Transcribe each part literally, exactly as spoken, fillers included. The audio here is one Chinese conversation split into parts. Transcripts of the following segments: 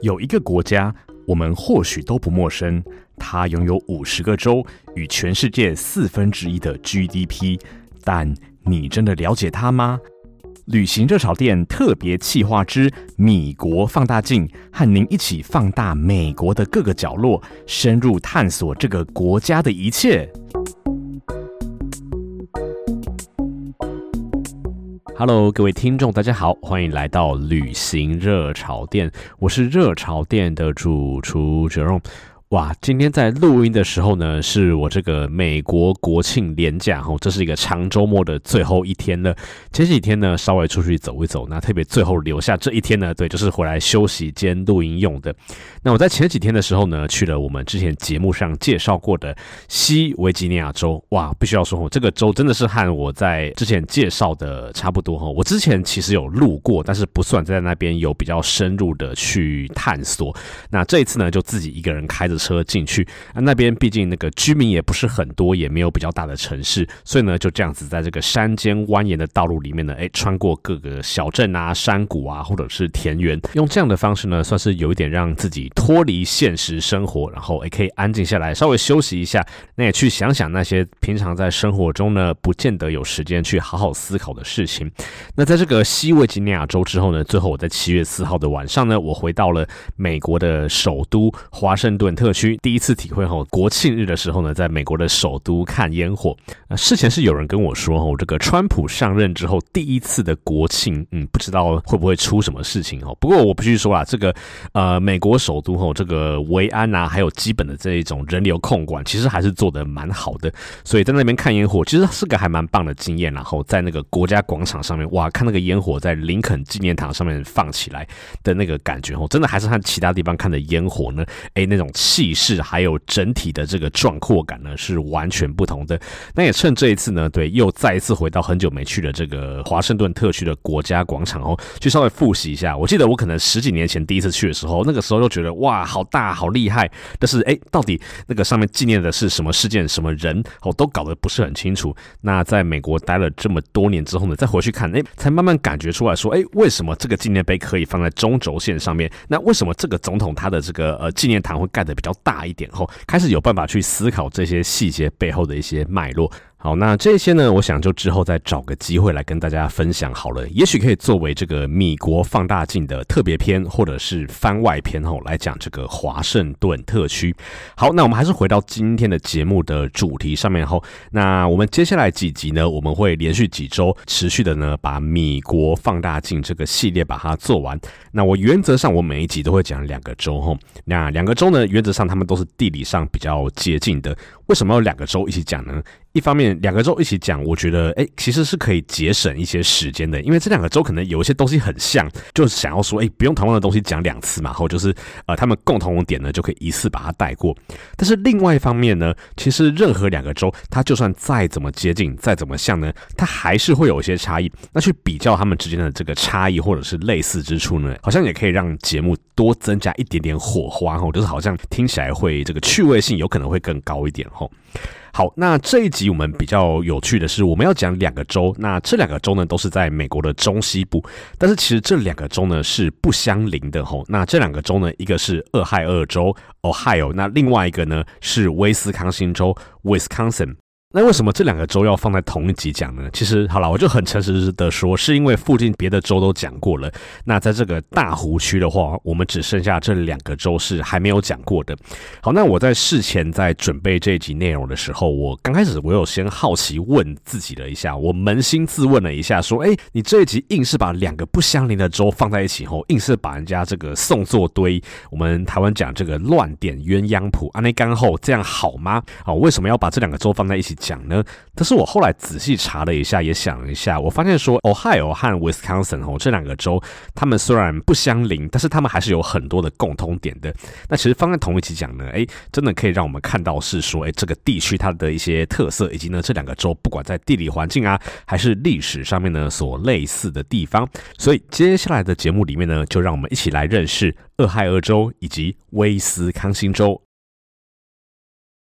有一个国家，我们或许都不陌生，它拥有五十个州与全世界四分之一的 G D P， 但你真的了解它吗？旅行热炒店特别企划之米国放大镜，和您一起放大美国的各个角落，深入探索这个国家的一切。Hello， 各位听众，大家好，欢迎来到旅行热炒店，我是热炒店的主厨 Jerome。哇，今天在录音的时候呢，是我这个美国国庆连假，这是一个长周末的最后一天了。前几天呢，稍微出去走一走，那特别最后留下这一天呢，对，就是回来休息兼录音用的。那我在前几天的时候呢，去了我们之前节目上介绍过的西维吉尼亚州。哇，必须要说，这个州真的是和我在之前介绍的差不多。我之前其实有路过，但是不算在那边有比较深入的去探索。那这一次呢，就自己一个人开着车进去，啊、那边毕竟那个居民也不是很多，也没有比较大的城市，所以呢就这样子在这个山间蜿蜒的道路里面呢，哎，穿过各个小镇啊、山谷啊，或者是田园，用这样的方式呢，算是有一点让自己脱离现实生活，然后也可以安静下来，稍微休息一下，那也去想想那些平常在生活中呢不见得有时间去好好思考的事情。那在这个西维吉尼亚州之后呢，最后我在七月四号的晚上呢，我回到了美国的首都华盛顿特区，第一次体会国庆日的时候呢，在美国的首都看烟火。呃、事前是有人跟我说，这个川普上任之后第一次的国庆，嗯，不知道会不会出什么事情。不过我必须说啦，这个呃美国首都这个维安啊，还有基本的这一种人流控管，其实还是做得蛮好的。所以在那边看烟火，其实是个还蛮棒的经验。然后在那个国家广场上面，哇，看那个烟火在林肯纪念堂上面放起来的那个感觉，真的还是和其他地方看的烟火呢，哎，那种气势还有整体的这个壮阔感呢是完全不同的。那也趁这一次呢，对，又再一次回到很久没去的这个华盛顿特区的国家广场哦，去稍微复习一下。我记得我可能十几年前第一次去的时候，那个时候就觉得哇，好大好厉害，但是哎，到底那个上面纪念的是什么事件、什么人哦，都搞得不是很清楚。那在美国待了这么多年之后呢，再回去看，哎，才慢慢感觉出来说，哎，为什么这个纪念碑可以放在中轴线上面？那为什么这个总统他的这个呃纪念堂会盖得比较大一点？后开始有办法去思考这些细节背后的一些脉络。好，那这些呢，我想就之后再找个机会来跟大家分享好了，也许可以作为这个米国放大镜的特别篇，或者是番外篇后来讲这个华盛顿特区。好，那我们还是回到今天的节目的主题上面后，那我们接下来几集呢，我们会连续几周持续的呢，把米国放大镜这个系列把它做完。那我原则上我每一集都会讲两个州后，那两个州呢，原则上他们都是地理上比较接近的。为什么要两个州一起讲呢？一方面两个州一起讲，我觉得哎，其实是可以节省一些时间的，因为这两个州可能有一些东西很像，就是想要说哎，不用同样的东西讲两次嘛，或就是呃他们共同的点呢就可以一次把它带过。但是另外一方面呢，其实任何两个州它就算再怎么接近再怎么像呢，它还是会有一些差异。那去比较他们之间的这个差异或者是类似之处呢，好像也可以让节目多增加一点点火花，就是好像听起来会这个趣味性有可能会更高一点。好，那这一集我们比较有趣的是，我们要讲两个州，那这两个州呢都是在美国的中西部，但是其实这两个州呢是不相邻的吼。那这两个州呢，一个是俄亥俄州 Ohio， 那另外一个呢是威斯康星州 Wisconsin。那为什么这两个州要放在同一集讲呢？其实好了，我就很诚实的说，是因为附近别的州都讲过了。那在这个大湖区的话，我们只剩下这两个州是还没有讲过的。好，那我在事前在准备这一集内容的时候，我刚开始我有先好奇问自己了一下，我扪心自问了一下，说，哎，你这一集硬是把两个不相邻的州放在一起后，硬是把人家这个送作堆，我们台湾讲这个乱点鸳鸯谱，安内干后这样好吗？啊，为什么要把这两个州放在一起讲呢？但是我后来仔细查了一下，也想了一下，我发现说 Ohio 和 Wisconsin 哦，这两个州，他们虽然不相邻，但是他们还是有很多的共通点的。那其实放在同一起讲呢，哎，真的可以让我们看到是说，哎，这个地区它的一些特色，以及呢这两个州不管在地理环境啊，还是历史上面呢所类似的地方。所以接下来的节目里面呢，就让我们一起来认识俄亥俄州以及威斯康星州。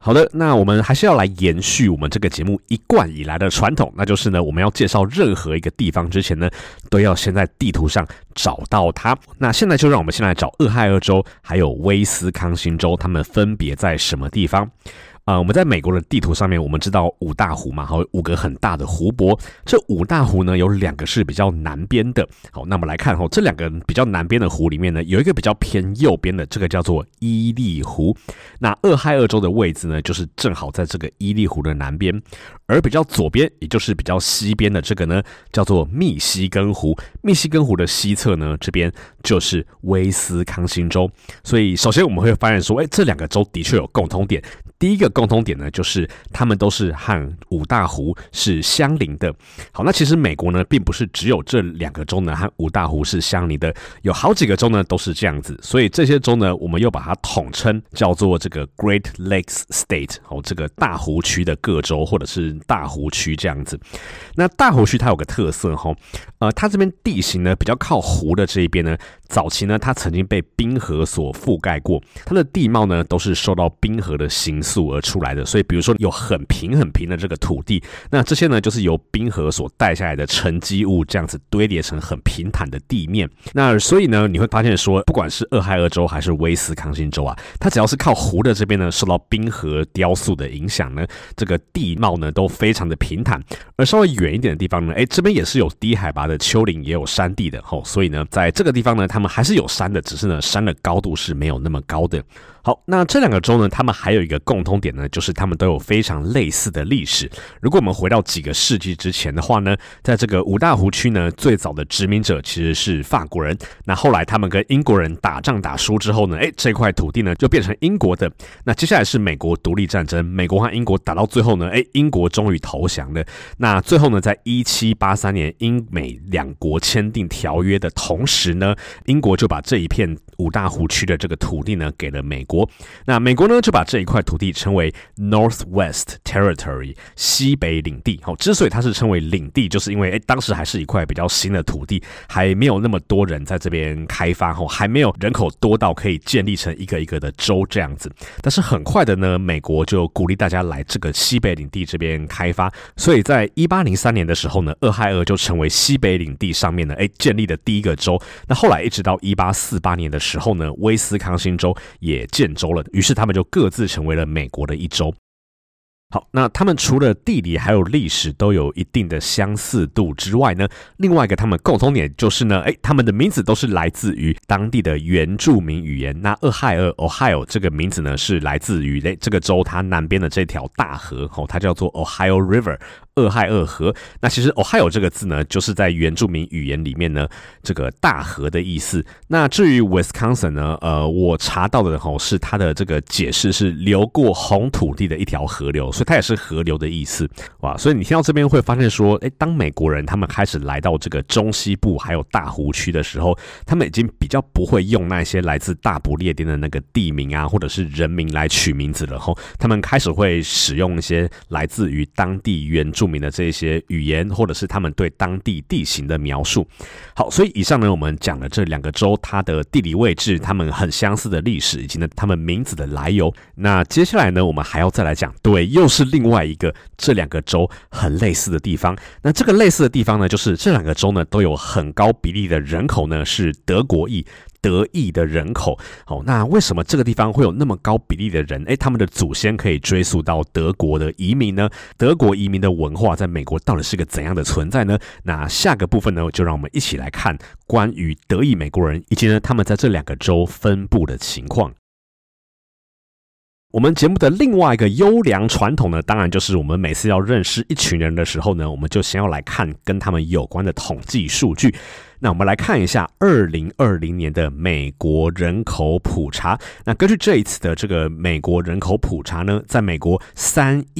好的，那我们还是要来延续我们这个节目一贯以来的传统，那就是呢，我们要介绍任何一个地方之前呢，都要先在地图上找到它。那现在就让我们先来找俄亥俄州还有威斯康星州，它们分别在什么地方？呃，我们在美国的地图上面，我们知道五大湖嘛，还有五个很大的湖泊。这五大湖呢，有两个是比较南边的。好，那我们来看哈，这两个比较南边的湖里面呢，有一个比较偏右边的，这个叫做伊利湖。那俄亥俄州的位置呢，就是正好在这个伊利湖的南边，而比较左边，也就是比较西边的这个呢，叫做密西根湖。密西根湖的西侧呢，这边就是威斯康星州。所以，首先我们会发现说，哎，这两个州的确有共同点。第一个共同点呢，就是他们都是和五大湖是相邻的。好，那其实美国呢，并不是只有这两个州呢和五大湖是相邻的，有好几个州呢都是这样子。所以这些州呢，我们又把它统称叫做这个 Great Lakes State， 好，这个大湖区的各州或者是大湖区这样子。那大湖区它有个特色哈，呃，它这边地形呢比较靠湖的这一边呢，早期呢它曾经被冰河所覆盖过，它的地貌呢都是受到冰河的形塑而出来的，所以比如说有很平很平的这个土地，那这些呢就是由冰河所带下来的沉积物这样子堆叠成很平坦的地面。那所以呢你会发现说，不管是俄亥俄州还是威斯康星州啊，它只要是靠湖的这边呢受到冰河雕塑的影响呢，这个地貌呢都非常的平坦。而稍微远一点的地方呢，哎，这边也是有低海拔的丘陵，也有山地的，吼，所以呢在这个地方呢他们还是有山的，只是呢山的高度是没有那么高的。好，那这两个州呢，他们还有一个共通点呢，就是他们都有非常类似的历史。如果我们回到几个世纪之前的话呢，在这个五大湖区呢，最早的殖民者其实是法国人。那后来他们跟英国人打仗打输之后呢，哎，这块土地呢就变成英国的。那接下来是美国独立战争，美国和英国打到最后呢，哎，英国终于投降了。那最后呢，在一七八三年英美两国签订条约的同时呢，英国就把这一片五大湖区的这个土地呢给了美国。那美国呢就把这一块土地称为 Northwest Territory 西北领地。好，之所以它是称为领地，就是因为诶当时还是一块比较新的土地，还没有那么多人在这边开发，还没有人口多到可以建立成一个一个的州这样子。但是很快的呢，美国就鼓励大家来这个西北领地这边开发，所以在一八零三年的时候呢，俄亥俄就成为西北领地上面呢诶建立的第一个州。那后来一直到一八四八年的时候呢，威斯康星州也建州了，于是他们就各自成为了美国的一州。好，那他们除了地理还有历史都有一定的相似度之外呢，另外一个他们共同点就是呢，诶，他们的名字都是来自于当地的原住民语言。那俄亥俄 Ohio 这个名字呢是来自于这个州它南边的这条大河，哦，它叫做 Ohio River。俄亥俄河，那其实 Ohio 这个字呢，就是在原住民语言里面呢，这个大河的意思。那至于 Wisconsin 呢，呃，我查到的吼是它的这个解释是流过红土地的一条河流，所以它也是河流的意思。哇，所以你听到这边会发现说，哎，当美国人他们开始来到这个中西部还有大湖区的时候，他们已经比较不会用那些来自大不列颠的那个地名啊，或者是人名来取名字了吼，他们开始会使用一些来自于当地原住民的这些语言，或者是他们对当地地形的描述。好，所以以上呢，我们讲了这两个州它的地理位置，他们很相似的历史，以及呢他们名字的来由。那接下来呢，我们还要再来讲，对，又是另外一个这两个州很类似的地方。那这个类似的地方呢，就是这两个州呢都有很高比例的人口呢是德国裔。德裔的人口，好，那为什么这个地方会有那么高比例的人？诶，他们的祖先可以追溯到德国的移民呢？德国移民的文化在美国到底是个怎样的存在呢？那下个部分呢，就让我们一起来看关于德裔美国人以及呢他们在这两个州分布的情况。我们节目的另外一个优良传统呢，当然就是我们每次要认识一群人的时候呢，我们就先要来看跟他们有关的统计数据。那我们来看一下二零二零年的美国人口普查。那根据这一次的这个美国人口普查呢，在美国三亿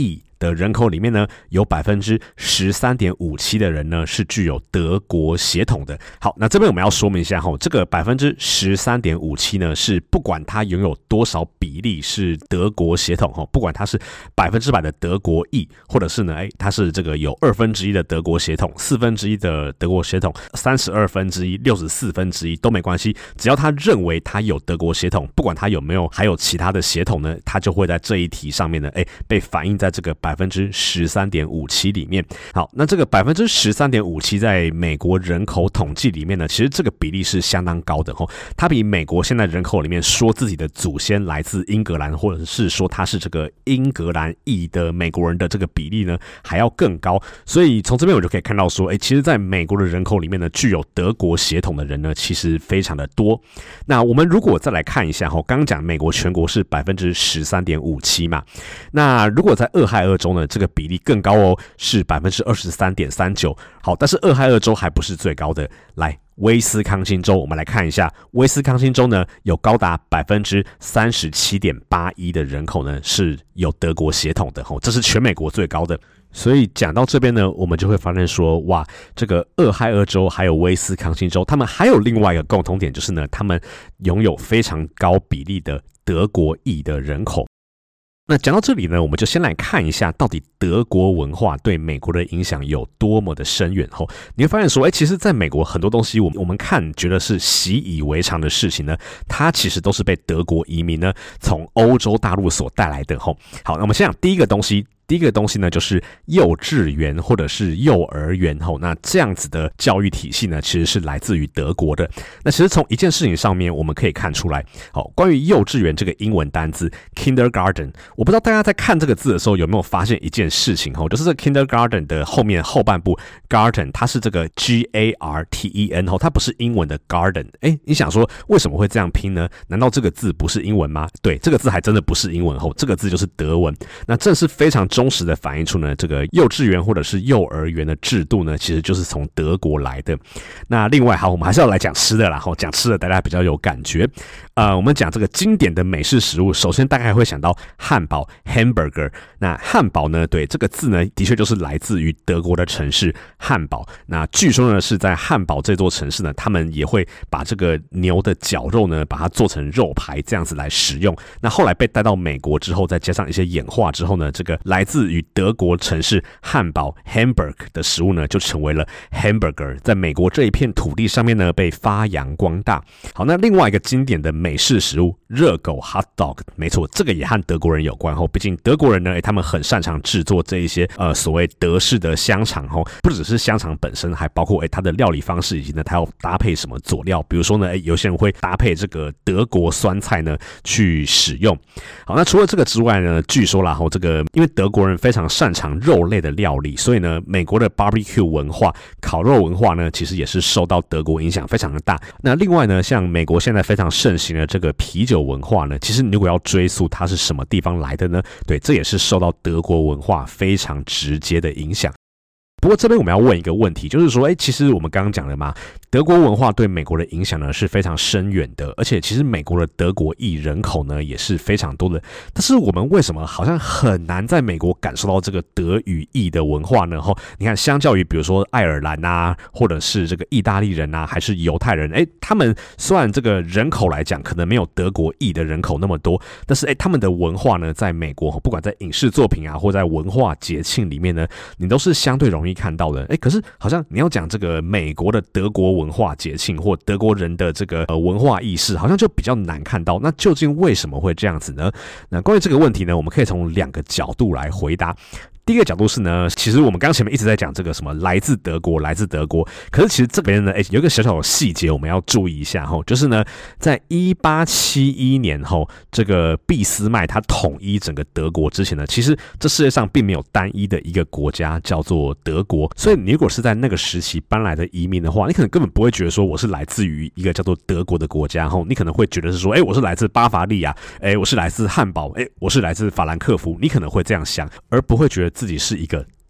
的人口里面呢，有 百分之十三点五七 的人呢是具有德国血统的。好，那这边我们要说明一下齁，这个 百分之十三点五七 呢是不管他拥有多少比例是德国血统齁，不管他是百分之百的德国裔，或者是呢，哎，他是这个有二分之一的德国血统，四分之一的德国血统，三十二分之一，六十四分之一都没关系，只要他认为他有德国血统，不管他有没有还有其他的血统呢，他就会在这一题上面呢，哎，被反映在这个 百分之十三点五七 里面。好，那这个 百分之十三点五七 在美国人口统计里面呢，其实这个比例是相当高的齁，它比美国现在人口里面说自己的祖先来自英格兰，或者是说他是这个英格兰裔的美国人的这个比例呢还要更高。所以从这边我就可以看到说，哎，其实在美国的人口里面呢，具有德国血统的人呢其实非常的多。那我们如果再来看一下齁，刚刚讲美国全国是 百分之十三点五七 嘛，那如果在俄亥俄州呢，这个比例更高哦，是 百分之二十三点三九。好，但是俄亥俄州还不是最高的，来威斯康星州，我们来看一下，威斯康星州呢有高达 百分之三十七点八一 的人口呢是有德国血统的，这是全美国最高的。所以讲到这边呢，我们就会发现说，哇，这个俄亥俄州还有威斯康星州，他们还有另外一个共同点，就是呢，他们拥有非常高比例的德国裔的人口。那讲到这里呢，我们就先来看一下到底德国文化对美国的影响有多么的深远后，你会发现说，哎，其实在美国很多东西我们我们看觉得是习以为常的事情呢，它其实都是被德国移民呢从欧洲大陆所带来的齁。好，那我们先讲第一个东西。第一个东西呢，就是幼稚园或者是幼儿园齁，那这样子的教育体系呢，其实是来自于德国的。那其实从一件事情上面我们可以看出来，好，关于幼稚园这个英文单字 kindergarten， 我不知道大家在看这个字的时候有没有发现一件事情齁，就是这个 kindergarten 的后面后半部 garden， 它是这个 G A R T E N 齁，它不是英文的 garden。哎，你想说为什么会这样拼呢？难道这个字不是英文吗？对，这个字还真的不是英文齁，这个字就是德文。那正是非常忠实的反映出呢，这个幼稚园或者是幼儿园的制度呢，其实就是从德国来的。那另外，好，我们还是要来讲吃的啦，讲吃的大家比较有感觉。呃，我们讲这个经典的美式食物，首先大概会想到汉堡 （hamburger）。那汉堡呢，对这个字呢，的确就是来自于德国的城市汉堡。那据说呢，是在汉堡这座城市呢，他们也会把这个牛的绞肉呢，把它做成肉排这样子来食用。那后来被带到美国之后，再加上一些演化之后呢，这个来自于德国城市汉堡 Hamburg 的食物呢，就成为了 hamburger， 在美国这一片土地上面呢，被发扬光大。好，那另外一个经典的美式食物热狗 hot dog， 没错，这个也和德国人有关，毕竟德国人呢，他们很擅长制作这一些呃所谓德式的香肠，不只是香肠本身，还包括它的料理方式，以及呢它要搭配什么佐料，比如说呢，有些人会搭配这个德国酸菜呢去使用。好，那除了这个之外呢，据说啦，这个因为德国人非常擅长肉类的料理，所以呢，美国的 barbecue 文化、烤肉文化呢，其实也是受到德国影响非常的大。那另外呢，像美国现在非常盛行的这个啤酒文化呢，其实你如果要追溯它是什么地方来的呢？对，这也是受到德国文化非常直接的影响。不过这边我们要问一个问题，就是说，哎，其实我们刚刚讲了嘛，德国文化对美国的影响呢是非常深远的，而且其实美国的德国裔人口呢也是非常多的。但是我们为什么好像很难在美国感受到这个德语裔的文化呢？吼，你看，相较于比如说爱尔兰啊，或者是这个意大利人啊，还是犹太人，哎，他们虽然这个人口来讲可能没有德国裔的人口那么多，但是哎，他们的文化呢，在美国不管在影视作品啊，或在文化节庆里面呢，你都是相对容易看到的。哎，可是好像你要讲这个美国的德国文化节庆或德国人的这个呃文化意识，好像就比较难看到。那究竟为什么会这样子呢？那关于这个问题呢，我们可以从两个角度来回答。第一个角度是呢，其实我们刚前面一直在讲这个什么来自德国，来自德国。可是其实这边呢，哎，有一个小小的细节我们要注意一下哈，就是呢，在一八七一年后，这个俾斯麦他统一整个德国之前呢，其实这世界上并没有单一的一个国家叫做德国。所以你如果是在那个时期搬来的移民的话，你可能根本不会觉得说我是来自于一个叫做德国的国家哈，你可能会觉得是说，哎，我是来自巴伐利亚，哎，我是来自汉堡，哎，我是来自法兰克福，你可能会这样想，而不会觉得自己是一个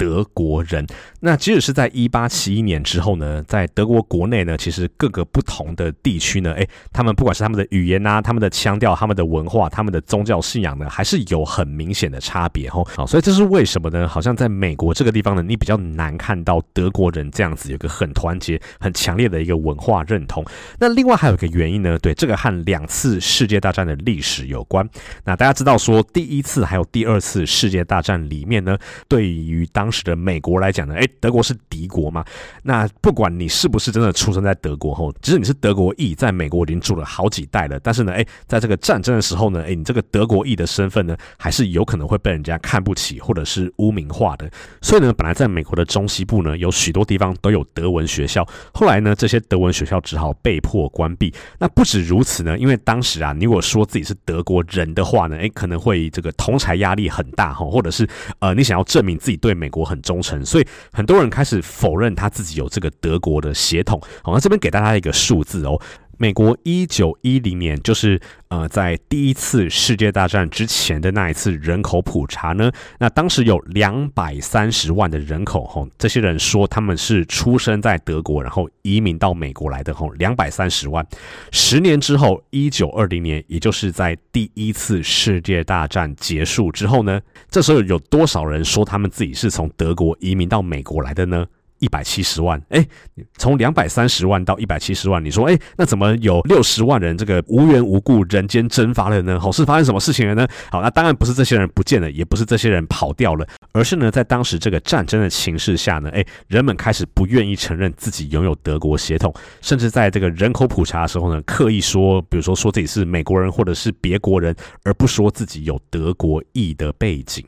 德国人。那即使是在一八七一年之后呢，在德国国内呢，其实各个不同的地区呢，诶，他们不管是他们的语言啊、他们的腔调、他们的文化、他们的宗教信仰呢，还是有很明显的差别齁。好，所以这是为什么呢？好像在美国这个地方呢，你比较难看到德国人这样子有一个很团结、很强烈的一个文化认同。那另外还有一个原因呢，对，这个和两次世界大战的历史有关。那大家知道说，第一次还有第二次世界大战里面呢，对于当时的美国来讲呢，诶，德国是敌国嘛。那不管你是不是真的出生在德国后，即使你是德国裔，在美国已经住了好几代了，但是呢，诶，在这个战争的时候呢，诶，你这个德国裔的身份呢，还是有可能会被人家看不起或者是污名化的。所以呢，本来在美国的中西部呢，有许多地方都有德文学校，后来呢，这些德文学校只好被迫关闭。那不止如此呢，因为当时啊，你如果说自己是德国人的话呢，诶，可能会这个同侪压力很大，或者是呃，你想要证明自己对美国很忠诚，所以很多人开始否认他自己有这个德国的血统。好，那这边给大家一个数字哦。美国一九一零年，就是呃，在第一次世界大战之前的那一次人口普查呢，那当时有两百三十万的人口，吼，这些人说他们是出生在德国，然后移民到美国来的，吼，两百三十万。十年之后，一九二零年，也就是在第一次世界大战结束之后呢，这时候有多少人说他们自己是从德国移民到美国来的呢？一百七十万，哎，从两百三十万到一百七十万，你说，哎，那怎么有六十万人这个无缘无故人间蒸发了呢？好，是发生什么事情了呢？好，那当然不是这些人不见了，也不是这些人跑掉了，而是呢，在当时这个战争的情势下呢，哎，人们开始不愿意承认自己拥有德国血统，甚至在这个人口普查的时候呢，刻意说，比如说说自己是美国人或者是别国人，而不说自己有德国裔的背景。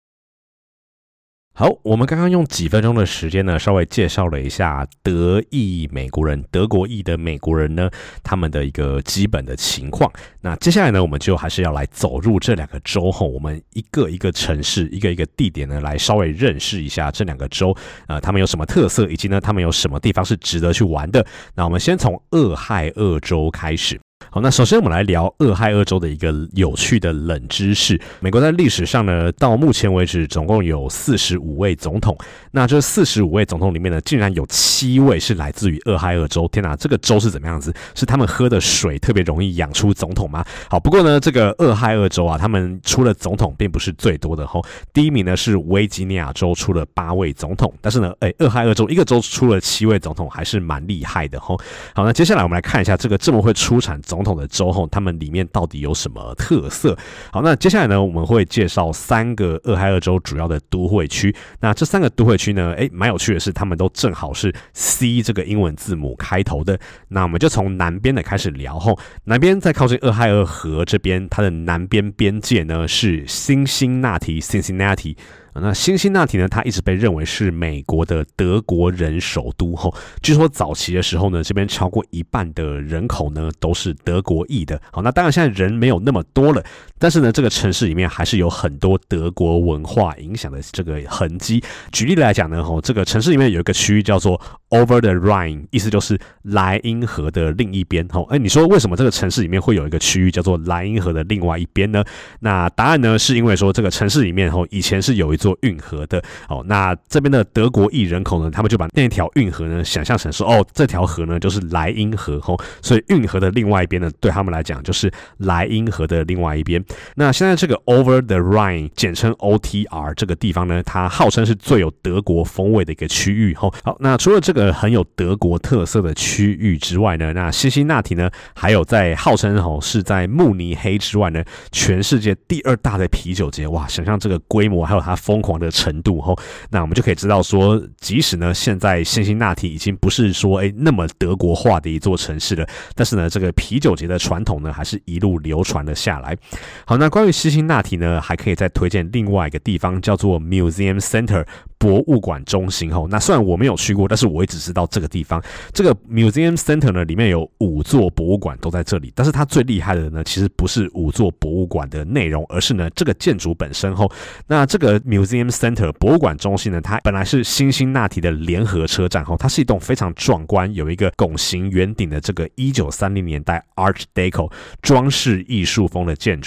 好，我们刚刚用几分钟的时间呢，稍微介绍了一下德裔美国人、德国裔的美国人呢，他们的一个基本的情况。那接下来呢，我们就还是要来走入这两个州后，我们一个一个城市、一个一个地点呢，来稍微认识一下这两个州，呃，他们有什么特色，以及呢，他们有什么地方是值得去玩的。那我们先从俄亥俄州开始。好，那首先我们来聊俄亥俄州的一个有趣的冷知识。美国在历史上呢，到目前为止总共有四十五位总统。那这四十五位总统里面呢，竟然有七位是来自于俄亥俄州。天哪，这个州是怎么样子？是他们喝的水特别容易养出总统吗？好，不过呢，这个俄亥俄州啊，他们出了总统并不是最多的齁。第一名呢是维吉尼亚州出了八位总统，但是呢，哎，俄亥俄州一个州出了七位总统，还是蛮厉害的齁。好，那接下来我们来看一下这个这么会出产总统的州后，他们里面到底有什么特色？好，那接下来呢，我们会介绍三个俄亥俄州主要的都会区。那这三个都会区呢，哎，蛮有趣的是，他们都正好是 C 这个英文字母开头的。那我们就从南边的开始聊后，南边在靠近俄亥俄河这边，它的南边边界呢是辛辛那提 （Cincinnati）。那辛辛那提呢，它一直被认为是美国的德国人首都齁。据说早期的时候呢，这边超过一半的人口呢都是德国裔的。好，那当然现在人没有那么多了，但是呢，这个城市里面还是有很多德国文化影响的这个痕迹。举例来讲呢，齁，这个城市里面有一个区域叫做 Over the Rhine， 意思就是莱茵河的另一边。齁，哎，你说为什么这个城市里面会有一个区域叫做莱茵河的另外一边呢？那答案呢，是因为说这个城市里面齁，以前是有一座运河的。哦，那这边的德国裔人口呢，他们就把那条运河呢想象成说，哦，这条河呢就是莱茵河，哦，所以运河的另外一边呢，对他们来讲就是莱茵河的另外一边。那现在这个 Over the Rhine， 简称 O T R 这个地方呢，它号称是最有德国风味的一个区域。哦，好，那除了这个很有德国特色的区域之外呢，那辛辛那提呢，还有在号称哦是在慕尼黑之外呢，全世界第二大的啤酒节。哇，想象这个规模还有它疯狂的程度齁，那我们就可以知道说，即使呢现在辛辛那提已经不是说哎那么德国化的一座城市了，但是呢这个啤酒节的传统呢还是一路流传了下来。好，那关于辛辛那提呢，还可以再推荐另外一个地方叫做 Museum Center 博物馆中心齁。那虽然我没有去过，但是我也只知道这个地方。这个 Museum Center 呢里面有五座博物馆都在这里，但是它最厉害的呢其实不是五座博物馆的内容，而是呢这个建筑本身齁。那这个 Museum Center 博物馆中心呢，它本来是辛辛那提的联合车站，它是一栋非常壮观，有一个拱形圆顶的这个一九三零年代 Art Deco 装饰艺术风的建筑。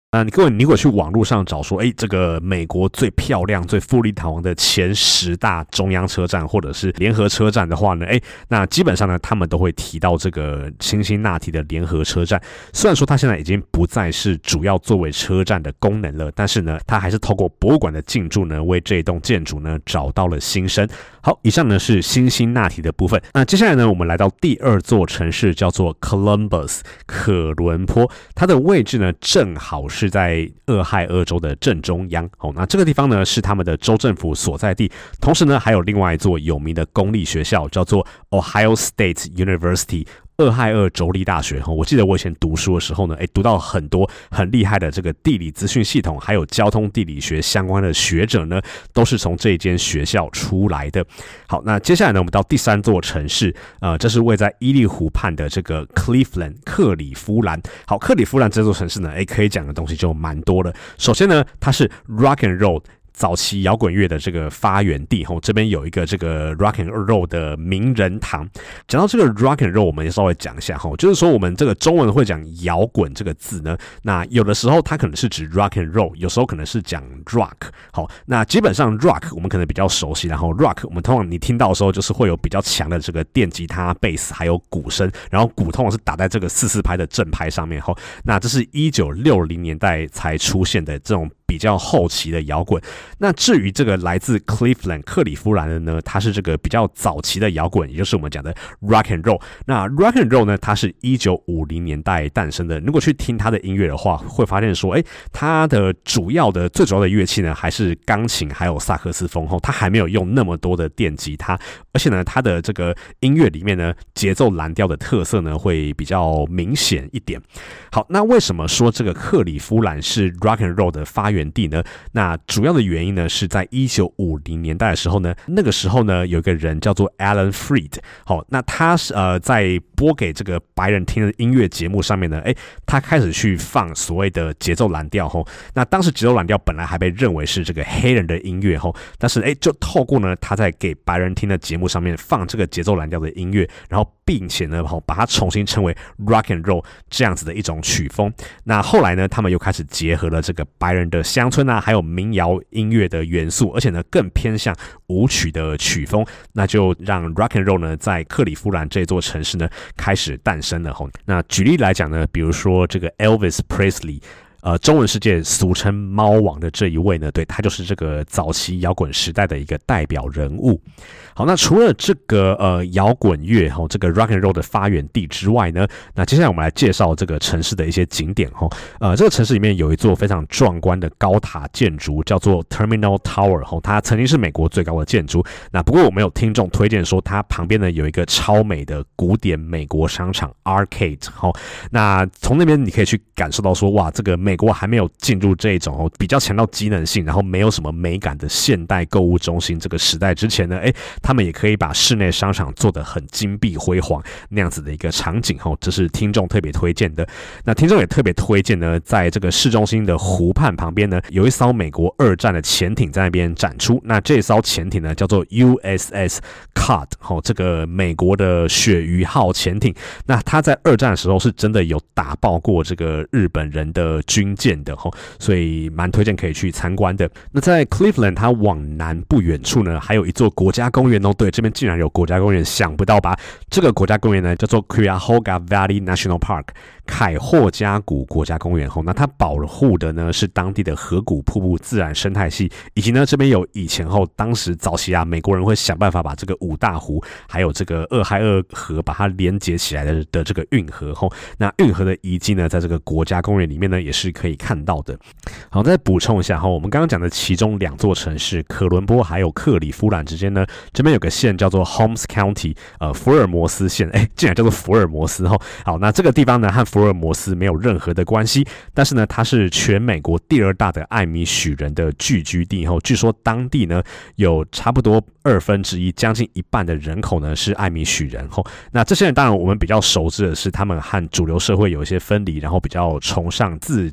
那你各位，你如果去网络上找说，哎，这个美国最漂亮、最富丽堂皇的前十大中央车站或者是联合车站的话呢，哎，那基本上呢，他们都会提到这个辛辛那提的联合车站。虽然说它现在已经不再是主要作为车站的功能了，但是呢，它还是透过博物馆的进驻呢，为这一栋建筑呢找到了新生。好，以上呢是辛辛那提的部分。那接下来呢，我们来到第二座城市，叫做 Columbus 可伦坡，它的位置呢正好是在俄亥俄州的正中央。好，那这个地方呢是他们的州政府所在地，同时呢还有另外一座有名的公立学校，叫做 Ohio State University。俄亥俄州立大学，我记得我以前读书的时候呢，诶，读到很多很厉害的这个地理资讯系统，还有交通地理学相关的学者呢，都是从这间学校出来的。好，那接下来呢，我们到第三座城市，呃，这是位在伊利湖畔的这个 Cleveland 克里夫兰。好，克里夫兰这座城市呢，诶，可以讲的东西就蛮多了。首先呢，它是 Rock and Roll。早期摇滚乐的这个发源地，这边有一个这个 rock and roll 的名人堂。讲到这个 rock and roll， 我们也稍微讲一下，就是说我们这个中文会讲摇滚这个字呢，那有的时候它可能是指 rock and roll， 有时候可能是讲 rock。好，那基本上 rock 我们可能比较熟悉，然后 rock 我们通常你听到的时候就是会有比较强的这个电吉他、贝斯还有鼓声，然后鼓通常是打在这个四四拍的正拍上面。那这是一九六零年代才出现的这种比较后期的摇滚。那至于这个来自 Cleveland 克里夫兰的呢，它是这个比较早期的摇滚，也就是我们讲的 rock and roll。那 rock and roll 呢，它是一九五零年代诞生的。如果去听它的音乐的话，会发现说，哎，它的主要的最主要的乐器呢，还是钢琴还有萨克斯风，它还没有用那么多的电吉他，而且呢，它的这个音乐里面呢，节奏蓝调的特色呢，会比较明显一点。好，那为什么说这个克里夫兰是 rock and roll 的发源地呢？那主要的原因呢，是在一九五零年代的时候呢，那个时候呢，有一个人叫做 Alan Freed。好，那他呃在播给这个白人听的音乐节目上面呢，哎，他开始去放所谓的节奏蓝调。吼，那当时节奏蓝调本来还被认为是这个黑人的音乐，吼，但是哎，就透过呢他在给白人听的节目上面放这个节奏蓝调的音乐，然后并且呢，把它重新称为 rock and roll 这样子的一种曲风。那后来呢，他们又开始结合了这个白人的乡村啊，还有民谣音乐的元素，而且呢更偏向舞曲的曲风，那就让 rock and roll 呢在克里夫兰这座城市呢开始诞生了。那举例来讲呢，比如说这个 Elvis Presley。呃，中文世界俗称猫王的这一位呢，对，他就是这个早期摇滚时代的一个代表人物。好，那除了这个呃摇滚乐哈，这个 rock and roll 的发源地之外呢，那接下来我们来介绍这个城市的一些景点哈。呃，这个城市里面有一座非常壮观的高塔建筑，叫做 Terminal Tower 哈，它曾经是美国最高的建筑。那不过我们有听众推荐说，它旁边呢有一个超美的古典美国商场 Arcade 哈。那从那边你可以去感受到说，哇，这个美国还没有进入这种比较强调机能性，然后没有什么美感的现代购物中心这个时代之前呢，哎，他们也可以把室内商场做得很金碧辉煌那样子的一个场景，这是听众特别推荐的。那听众也特别推荐呢，在这个市中心的湖畔旁边呢，有一艘美国二战的潜艇在那边展出。那这艘潜艇呢，叫做 U S S Cod， 这个美国的鳕鱼号潜艇。那它在二战的时候是真的有打爆过这个日本人的军舰的，所以蛮推荐可以去参观的。那在 Cleveland 它往南不远处呢，还有一座国家公园哦。对，这边竟然有国家公园，想不到吧？这个国家公园呢叫做 Cuyahoga Valley National Park。凯霍加谷国家公园，那它保护的呢是当地的河谷瀑布自然生态系，以及呢这边有以前后当时早期啊美国人会想办法把这个五大湖还有这个俄亥俄河把它连接起来的的这个运河，那运河的遗迹呢在这个国家公园里面呢也是可以看到的。好，再补充一下，我们刚刚讲的其中两座城市可伦坡还有克里夫兰之间呢，这边有个县叫做 Holmes County， 呃福尔摩斯县，哎，竟然叫做福尔摩斯。好，那这个地方呢和福尔摩斯没有任何的关系，但是呢，它是全美国第二大的艾米许人的聚居地。据说当地呢有差不多二分之一，将近一半的人口呢是艾米许人。那这些人当然我们比较熟知的是，他们和主流社会有一些分离，然后比较崇尚自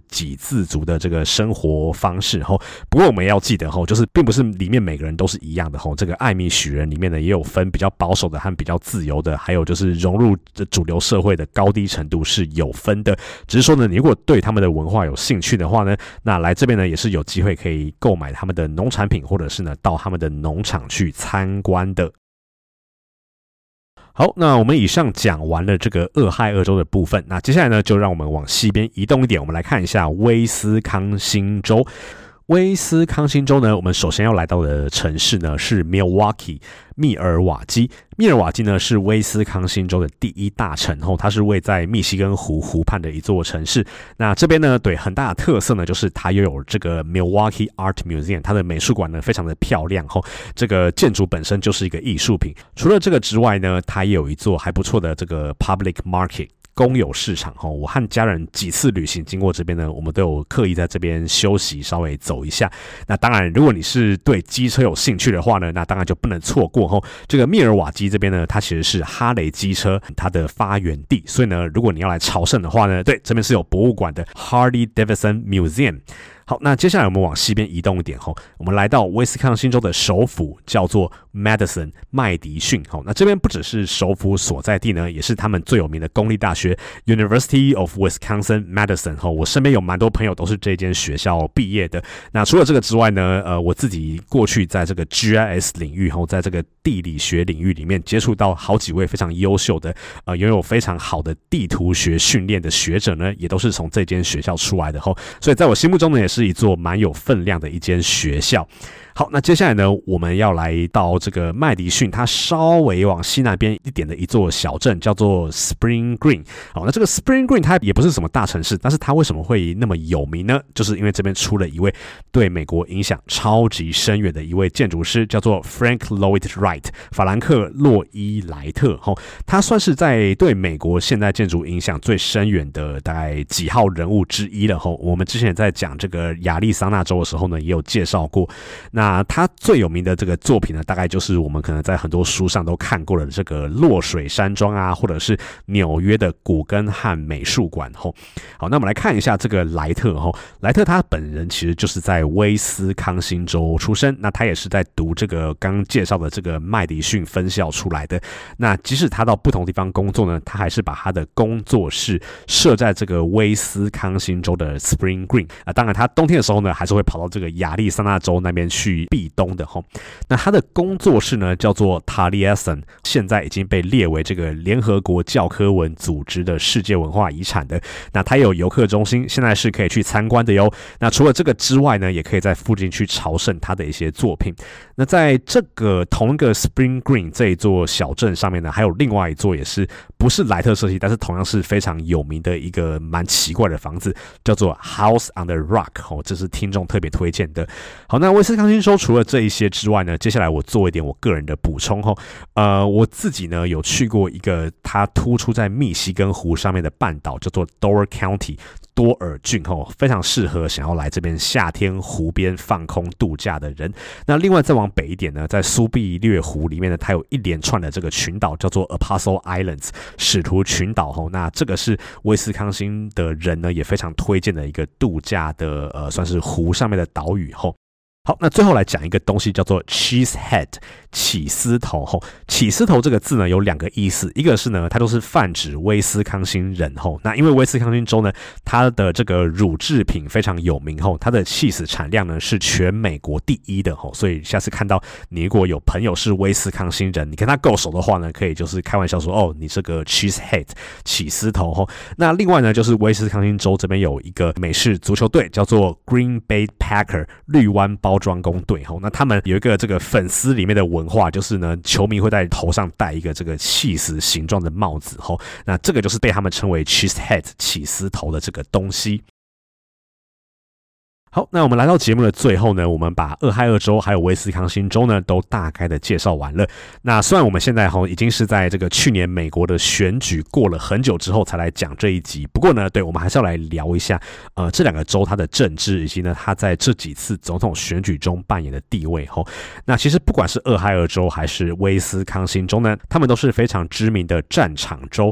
给自足的这个生活方式吼。不过我们也要记得吼，就是并不是里面每个人都是一样的吼。这个艾米许人里面呢，也有分比较保守的和比较自由的，还有就是融入主流社会的高低程度是有分的。只是说呢，你如果对他们的文化有兴趣的话呢，那来这边呢也是有机会可以购买他们的农产品，或者是呢到他们的农场去参观的。好，那我们以上讲完了这个俄亥俄州的部分，那接下来呢，就让我们往西边移动一点，我们来看一下威斯康星州。威斯康星州呢，我们首先要来到的城市呢是 Milwaukee 密尔瓦基。密尔瓦基呢是威斯康星州的第一大城后，它是位在密西根湖湖畔的一座城市。那这边呢，对很大的特色呢，就是它拥有这个 Milwaukee Art Museum， 它的美术馆呢非常的漂亮后，这个建筑本身就是一个艺术品。除了这个之外呢，它也有一座还不错的这个 Public Market。公有市场齁，我和家人几次旅行经过这边呢，我们都有刻意在这边休息，稍微走一下。那当然，如果你是对机车有兴趣的话呢，那当然就不能错过齁。这个密尔瓦基这边呢，它其实是哈雷机车它的发源地，所以呢，如果你要来朝圣的话呢，对，这边是有博物馆的 Harley Davidson Museum。好，那接下来我们往西边移动一点吼，我们来到威斯康星州的首府，叫做 Madison 麦迪逊。好，那这边不只是首府所在地呢，也是他们最有名的公立大学 University of Wisconsin Madison。好，我身边有蛮多朋友都是这间学校毕业的。那除了这个之外呢，呃，我自己过去在这个 G I S 领域后，在这个地理学领域里面接触到好几位非常优秀的，呃，拥有非常好的地图学训练的学者呢，也都是从这间学校出来的吼。所以在我心目中呢，也是是一座蛮有分量的一间学校。好，那接下来呢，我们要来到这个麦迪逊，它稍微往西南边一点的一座小镇，叫做 Spring Green。好，那这个 Spring Green 它也不是什么大城市，但是它为什么会那么有名呢？就是因为这边出了一位对美国影响超级深远的一位建筑师，叫做 Frank Lloyd Wright， 法兰克·洛伊莱特。哦，他算是在对美国现代建筑影响最深远的大概几号人物之一了。哦，我们之前也在讲这个亚利桑那州的时候呢，也有介绍过。那那他最有名的这个作品呢，大概就是我们可能在很多书上都看过的这个落水山庄啊，或者是纽约的古根汉美术馆。吼，好，那我们来看一下这个莱特。吼，莱特他本人其实就是在威斯康星州出生，那他也是在读这个刚刚介绍的这个麦迪逊分校出来的。那即使他到不同地方工作呢，他还是把他的工作室设在这个威斯康星州的 Spring Green 啊。当然，他冬天的时候呢，还是会跑到这个亚利桑那州那边去避冬的。那他的工作室呢叫做 Taliesin， 现在已经被列为这个联合国教科文组织的世界文化遗产的。那它有游客中心，现在是可以去参观的哟。那除了这个之外呢，也可以在附近去朝圣他的一些作品。那在这个同一个 Spring Green 这一座小镇上面呢，还有另外一座也是不是莱特设计，但是同样是非常有名的一个蛮奇怪的房子，叫做 House on the Rock。哦，这是听众特别推荐的。好，那威斯康星州除了这一些之外呢，接下来我做一点我个人的补充。呃，我自己呢有去过一个它突出在密西根湖上面的半岛，叫做 Door County。多尔郡，非常适合想要来这边夏天湖边放空度假的人。那另外再往北一点呢，在苏必略湖里面呢，它有一连串的这个群岛，叫做 Apostle Islands 使徒群岛。那这个是威斯康星的人呢也非常推荐的一个度假的呃，算是湖上面的岛屿。好，那最后来讲一个东西叫做 cheesehead 起司头。吼，起司头这个字呢有两个意思，一个是呢它都是泛指威斯康星人。吼，那因为威斯康星州呢它的这个乳制品非常有名。吼，它的起司产量呢是全美国第一的。吼，所以下次看到你如果有朋友是威斯康星人，你跟他够熟的话呢，可以就是开玩笑说哦，你这个 cheesehead 起司头。吼，那另外呢就是威斯康星州这边有一个美式足球队叫做 Green Bay Packer 绿湾包装工队。那他们有一个这个粉丝里面的文化，就是呢球迷会在头上戴一个这个起司形状的帽子。那这个就是被他们称为 cheesehead 起司头的这个东西。好，那我们来到节目的最后呢，我们把俄亥俄州还有威斯康星州呢都大概的介绍完了。那虽然我们现在已经是在这个去年美国的选举过了很久之后才来讲这一集，不过呢，对，我们还是要来聊一下呃这两个州它的政治以及呢它在这几次总统选举中扮演的地位。那其实不管是俄亥俄州还是威斯康星州呢，他们都是非常知名的战场州。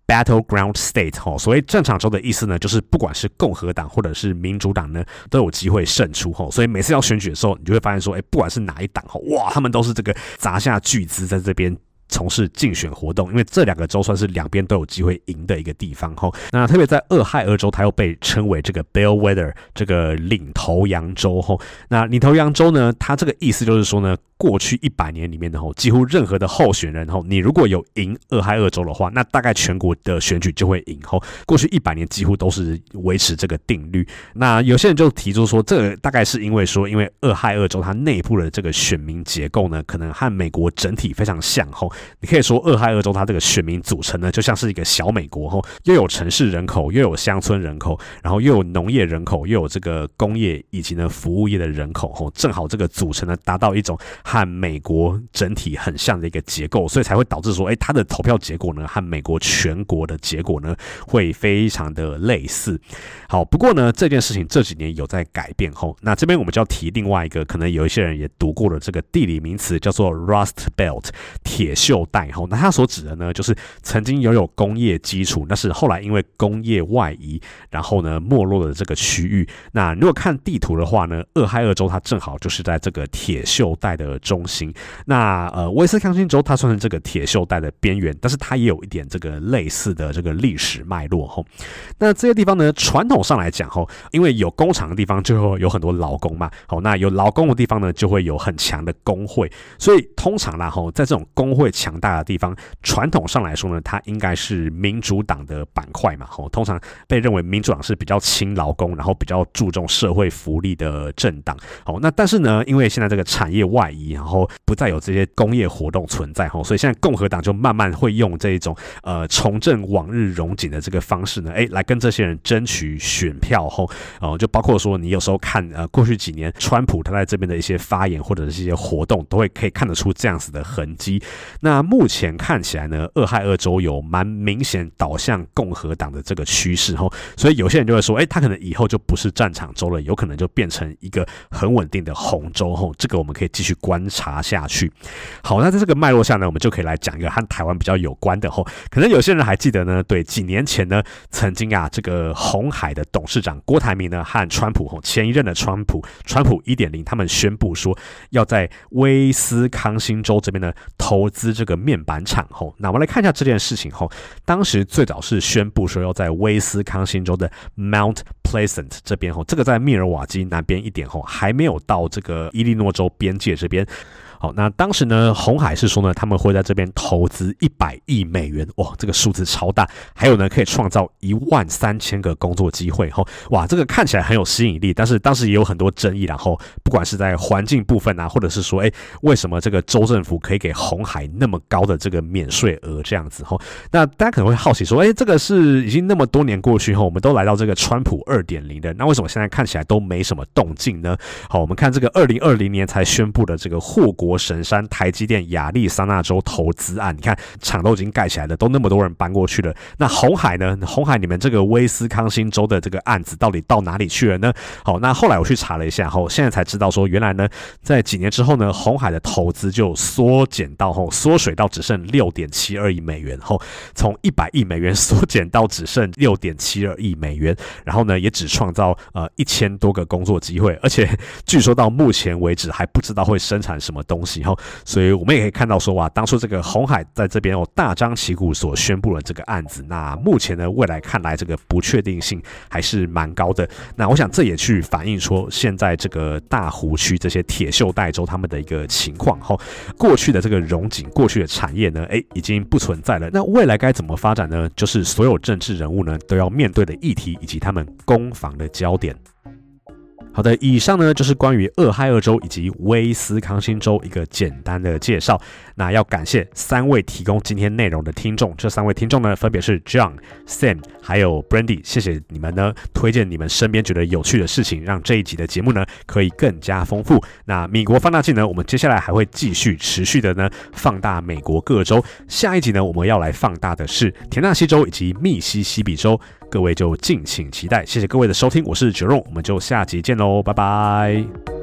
battleground state 齁，所谓战场州的意思呢，就是不管是共和党或者是民主党呢，都有机会胜出齁，所以每次要选举的时候，你就会发现说，哎，不管是哪一党齁，哇，他们都是这个砸下巨资在这边从事竞选活动，因为这两个州算是两边都有机会赢的一个地方齁。那特别在俄亥俄州，它又被称为这个 Bellwether 这个领头羊州齁。那领头羊州呢，它这个意思就是说呢，过去一百年里面的齁，几乎任何的候选人齁，你如果有赢俄亥俄州的话，那大概全国的选举就会赢齁。过去一百年几乎都是维持这个定律。那有些人就提出说，这个大概是因为说，因为俄亥俄州它内部的这个选民结构呢，可能和美国整体非常像齁。你可以说俄亥俄州它这个选民组成呢，就像是一个小美国齁，又有城市人口，又有乡村人口，然后又有农业人口，又有这个工业以及呢服务业的人口齁，正好这个组成呢达到一种和美国整体很像的一个结构，所以才会导致说，哎，它的投票结果呢和美国全国的结果呢会非常的类似。好，不过呢这件事情这几年有在改变齁，那这边我们就要提另外一个可能有一些人也读过的这个地理名词，叫做 Rust Belt 铁锈带齁。那它所指的呢，就是曾经拥有工业基础，但是后来因为工业外移，然后呢没落的这个区域。那如果看地图的话呢，俄亥俄州它正好就是在这个铁锈带的中心。那呃，威斯康星州它算是这个铁锈带的边缘，但是它也有一点这个类似的这个历史脉络齁。那这些地方呢，传统上来讲齁，因为有工厂的地方就会有很多劳工嘛，好，那有劳工的地方呢，就会有很强的工会，所以通常啦齁，在这种工会强大的地方，传统上来说呢，它应该是民主党的板块嘛，齁，通常被认为民主党是比较亲劳工，然后比较注重社会福利的政党。好，那但是呢，因为现在这个产业外移，然后不再有这些工业活动存在，齁，所以现在共和党就慢慢会用这一种呃重振往日荣景的这个方式呢，哎，来跟这些人争取选票齁，哦、呃，就包括说你有时候看呃过去几年川普他在这边的一些发言或者是一些活动，都会可以看得出这样子的痕迹。那目前看起来呢，俄亥俄州有蛮明显导向共和党的这个趋势齁，所以有些人就会说，哎，他可能以后就不是战场州了，有可能就变成一个很稳定的红州齁，这个我们可以继续观察下去。好，那在这个脉络下呢，我们就可以来讲一个和台湾比较有关的齁，可能有些人还记得呢，对，几年前呢，曾经啊，这个鸿海的董事长郭台铭呢和川普齁，前一任的川普，川普 一点零，他们宣布说要在威斯康星州这边呢投资这个面板厂齁。那我们来看一下这件事情齁，当时最早是宣布说要在威斯康星州的 Mount Pleasant 这边齁，这个在密尔瓦基南边一点齁，还没有到这个伊利诺州边界这边。好，那当时呢，鸿海是说呢，他们会在这边投资一百亿美元，哇，这个数字超大，还有呢，可以创造一万三千个工作机会，哇，这个看起来很有吸引力，但是当时也有很多争议，然后不管是在环境部分啊，或者是说，哎，为什么这个州政府可以给鸿海那么高的这个免税额这样子，那大家可能会好奇说，哎，这个是已经那么多年过去后，我们都来到这个川普 二点零 的，那为什么现在看起来都没什么动静呢？好，我们看这个二零二零年才宣布的这个护国神山台积电亚利桑那州投资案，你看厂都已经盖起来了，都那么多人搬过去了。那鸿海呢？鸿海你们这个威斯康星州的这个案子到底到哪里去了呢？好，那后来我去查了一下后，现在才知道说，原来呢，在几年之后呢，鸿海的投资就缩减到后缩水到只剩 六点七二亿美元后，从一百亿美元缩减到只剩 六点七二亿美元，然后呢，也只创造呃一千多个工作机会，而且据说到目前为止还不知道会生产什么东西后。所以我们也可以看到说，哇，当初这个鸿海在这边哦大张旗鼓所宣布了这个案子，那目前呢未来看来这个不确定性还是蛮高的。那我想这也去反映说现在这个大湖区这些铁锈带州他们的一个情况哈，过去的这个荣景，过去的产业呢，哎，已经不存在了。那未来该怎么发展呢？就是所有政治人物呢都要面对的议题以及他们攻防的焦点。好的，以上呢就是关于俄亥俄州以及威斯康星州一个简单的介绍。那要感谢三位提供今天内容的听众，这三位听众呢分别是 John、Sam 还有 Brandy， 谢谢你们呢推荐你们身边觉得有趣的事情，让这一集的节目呢可以更加丰富。那米国放大镜呢，我们接下来还会继续持续的呢放大美国各州。下一集呢我们要来放大的是田纳西州以及密西西比州，各位就敬请期待。谢谢各位的收听，我是 Jerome， 我们就下集见喽，拜拜。